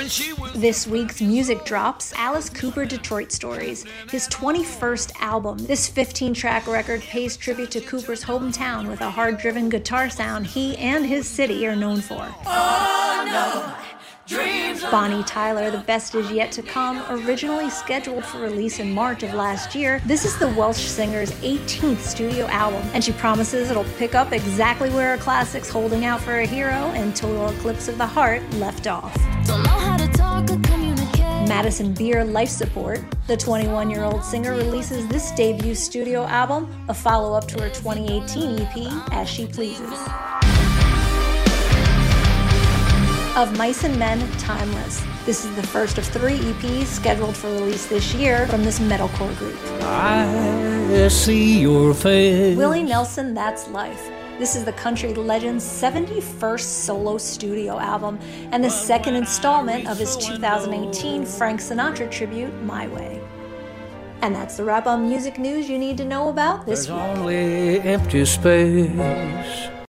when she was... This week's music drops Alice Cooper Detroit Stories, his 21st album. This 15-track record pays tribute to Cooper's hometown with a hard-driven guitar sound he and his city are known for. Oh, no. Bonnie Tyler, The Best Is Yet to Come, originally scheduled for release in March of last year, this is the Welsh singer's 18th studio album, and she promises it'll pick up exactly where her classics Holding Out for a Hero and Total Eclipse of the Heart left off. Don't know how to talk or communicate. Madison Beer, Life Support, the 21-year-old singer releases this debut studio album, a follow-up to her 2018 EP, As She Pleases. Of Mice and Men, Timeless. This is the first of 3 EPs scheduled for release this year from this metalcore group. I see your face. Willie Nelson, That's Life. This is the country legend's 71st solo studio album and the second installment of his 2018 Frank Sinatra tribute, My Way. And that's the wrap on music news you need to know about this week. There's only empty space.